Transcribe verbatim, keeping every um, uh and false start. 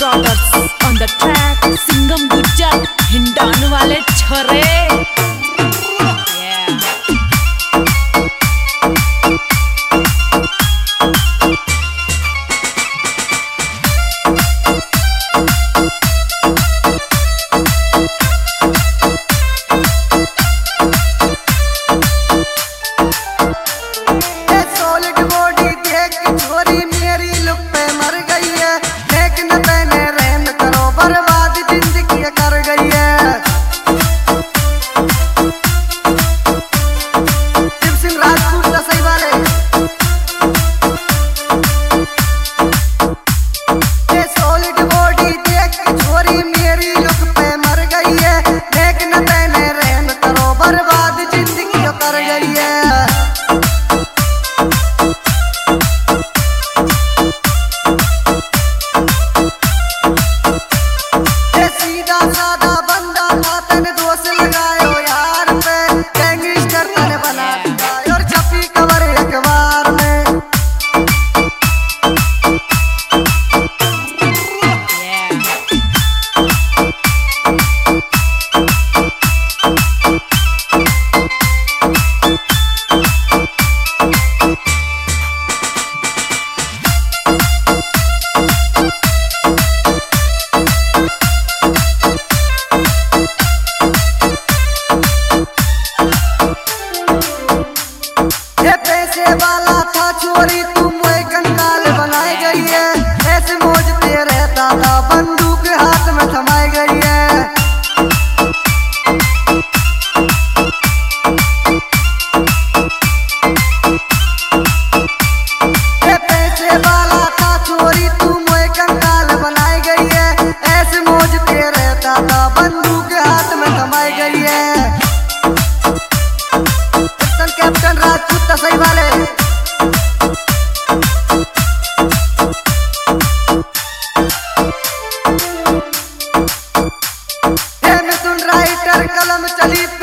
brothers on the track. Singham Gujjar हिंडान वाले छरे। वाला था चोरी तुम कंकाल बनाई गई है, ऐसे मोजते रहता था बंदूक हाथ में थमाई गई है। ये पैसे वाला था चोरी तुम कंकाल बनाई गई है, ऐसे मोजते रहता था बंदूक हाथ में थमाई गई है। कैप्टन राजपूत सही वाले राइटर कलम चली